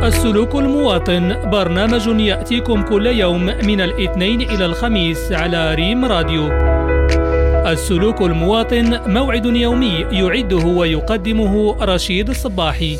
السلوك المواطن برنامج يأتيكم كل يوم من الاثنين إلى الخميس على ريم راديو. السلوك المواطن موعد يومي يعده ويقدمه رشيد الصباحي.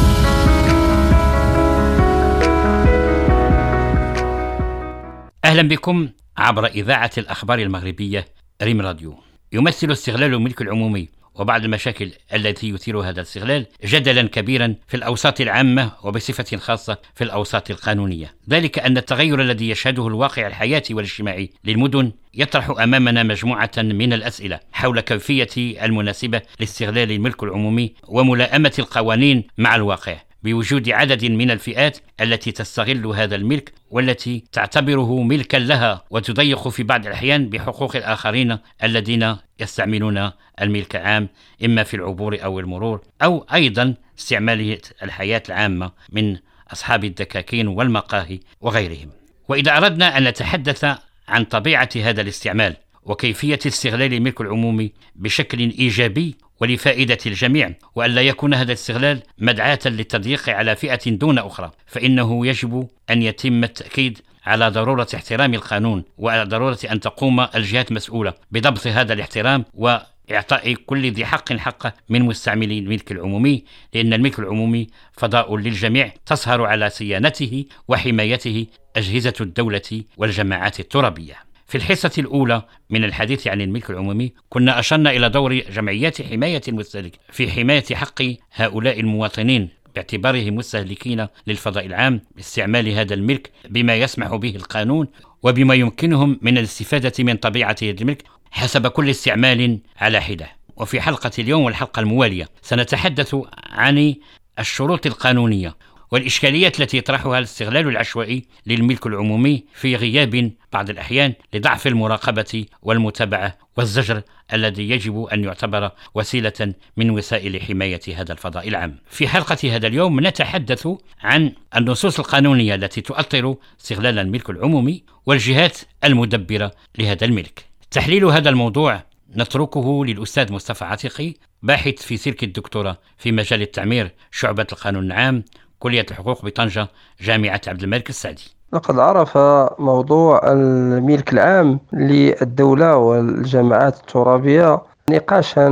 أهلا بكم عبر إذاعة الأخبار المغربية ريم راديو. يمثل استغلال الملك العمومي وبعض المشاكل التي يثير هذا الاستغلال جدلا كبيرا في الأوساط العامة وبصفة خاصة في الأوساط القانونية، ذلك أن التغير الذي يشهده الواقع الحياتي والاجتماعي للمدن يطرح أمامنا مجموعة من الأسئلة حول كيفية المناسبة لاستغلال الملك العمومي وملائمة القوانين مع الواقع، بوجود عدد من الفئات التي تستغل هذا الملك والتي تعتبره ملكا لها وتضيق في بعض الأحيان بحقوق الآخرين الذين يستعملون الملك العام إما في العبور أو المرور أو أيضا استعمال الحياة العامة من أصحاب الدكاكين والمقاهي وغيرهم. وإذا أردنا أن نتحدث عن طبيعة هذا الاستعمال وكيفية استغلال الملك العمومي بشكل إيجابي ولفائدة الجميع، وأن لا يكون هذا الاستغلال مدعاة للتضييق على فئة دون أخرى، فإنه يجب أن يتم التأكيد على ضرورة احترام القانون وعلى ضرورة أن تقوم الجهات المسؤولة بضبط هذا الاحترام وإعطاء كل ذي حق حقه من مستعملي الملك العمومي، لأن الملك العمومي فضاء للجميع تصهر على صيانته وحمايته أجهزة الدولة والجماعات الترابية. في الحصة الأولى من الحديث عن الملك العمومي كنا أشرنا إلى دور جمعيات حماية المستهلك في حماية حق هؤلاء المواطنين باعتبارهم مستهلكين للفضاء العام باستعمال هذا الملك بما يسمح به القانون وبما يمكنهم من الاستفادة من طبيعة هذا الملك حسب كل استعمال على حدة. وفي حلقة اليوم والحلقة الموالية سنتحدث عن الشروط القانونية والإشكاليات التي يطرحها الاستغلال العشوائي للملك العمومي في غياب بعض الأحيان لضعف المراقبة والمتابعة والزجر الذي يجب أن يعتبر وسيلة من وسائل حماية هذا الفضاء العام. في حلقة هذا اليوم نتحدث عن النصوص القانونية التي تؤطر استغلال الملك العمومي والجهات المدبرة لهذا الملك. تحليل هذا الموضوع نتركه للأستاذ مصطفى عتيقي، باحث في سلك الدكتوراه في مجال التعمير شعبة القانون العام كلية الحقوق بطنجة جامعة عبد الملك السعدي. لقد عرف موضوع الملك العام للدولة والجماعات الترابية نقاشا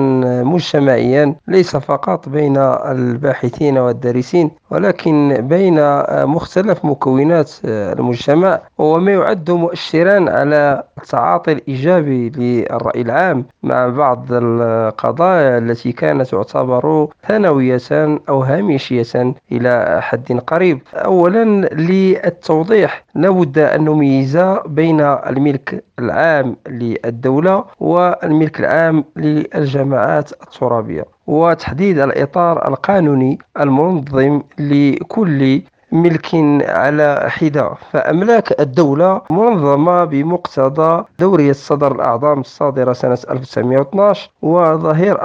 مجتمعيا ليس فقط بين الباحثين والدارسين ولكن بين مختلف مكونات المجتمع، وما يعد مؤشرا على التعاطي الإيجابي للرأي العام مع بعض القضايا التي كانت تعتبر ثانوية أو هامشية إلى حد قريب. أولا للتوضيح لابد أن نميز بين الملك العام للدولة والملك العام للجماعات الترابية، وتحديد الإطار القانوني المنظم لكل ملك على حدة. فأملاك الدولة منظمة بمقتضى دورية صدر الأعظام الصادرة سنة 1912 وظهير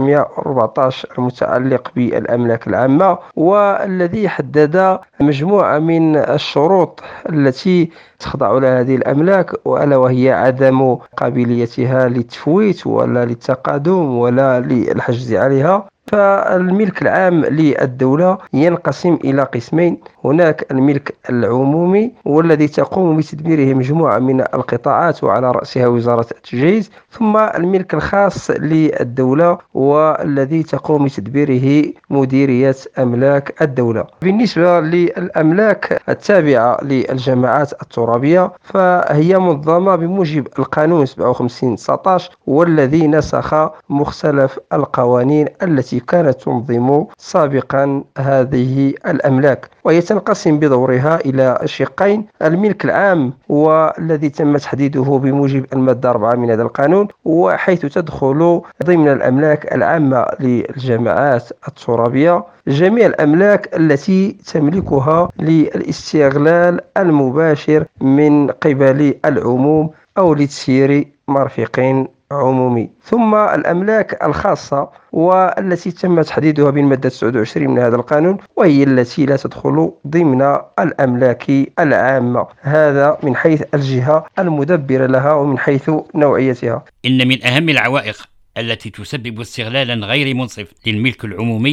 1914 المتعلق بالأملاك العامة، والذي حدد مجموعة من الشروط التي تخضع لها هذه الأملاك، وألا وهي عدم قابليتها للتفويت ولا للتقادم ولا للحجز عليها. فالملك العام للدولة ينقسم إلى قسمين: هناك الملك العمومي والذي تقوم بتدبيره مجموعة من القطاعات وعلى رأسها وزارة التجهيز، ثم الملك الخاص للدولة والذي تقوم بتدبيره مديرية أملاك الدولة. بالنسبة للأملاك التابعة للجماعات الترابية فهي منظمة بموجب القانون 57/19 والذي نسخ مختلف القوانين التي كانت تنظم سابقا هذه الأملاك، وهي تنقسم بدورها إلى شقين: الملك العام والذي تم تحديده بموجب المادة 4 من هذا القانون، وحيث تدخل ضمن الأملاك العامة للجماعات الترابية جميع الأملاك التي تملكها للاستغلال المباشر من قبل العموم أو لتسيير مرفق عمومي. ثم الأملاك الخاصة والتي تم تحديدها بالمادة 29 من هذا القانون، وهي التي لا تدخل ضمن الأملاك العامة، هذا من حيث الجهة المدبرة لها ومن حيث نوعيتها. إن من أهم العوائق التي تسبب استغلالا غير منصف للملك العمومي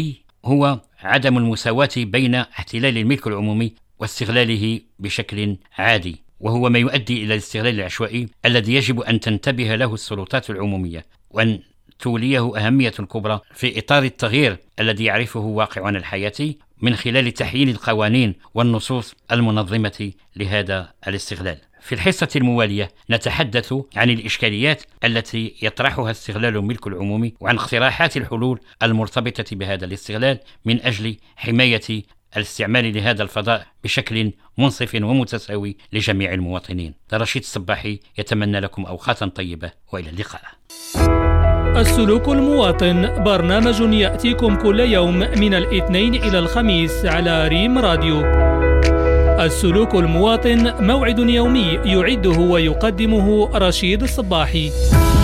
هو عدم المساواة بين احتلال الملك العمومي واستغلاله بشكل عادي، وهو ما يؤدي إلى الاستغلال العشوائي الذي يجب أن تنتبه له السلطات العمومية وأن توليه أهمية كبرى في إطار التغيير الذي يعرفه واقعنا الحياتي من خلال تحيين القوانين والنصوص المنظمة لهذا الاستغلال. في الحصة الموالية نتحدث عن الإشكاليات التي يطرحها استغلال الملك العمومي وعن اقتراحات الحلول المرتبطة بهذا الاستغلال من أجل حماية الاستعمال لهذا الفضاء بشكل منصف ومتساوي لجميع المواطنين. رشيد الصباحي يتمنى لكم أوقاتا طيبة وإلى اللقاء. السلوك المواطن برنامج يأتيكم كل يوم من الاثنين إلى الخميس على ريم راديو. السلوك المواطن موعد يومي يعده ويقدمه رشيد الصباحي.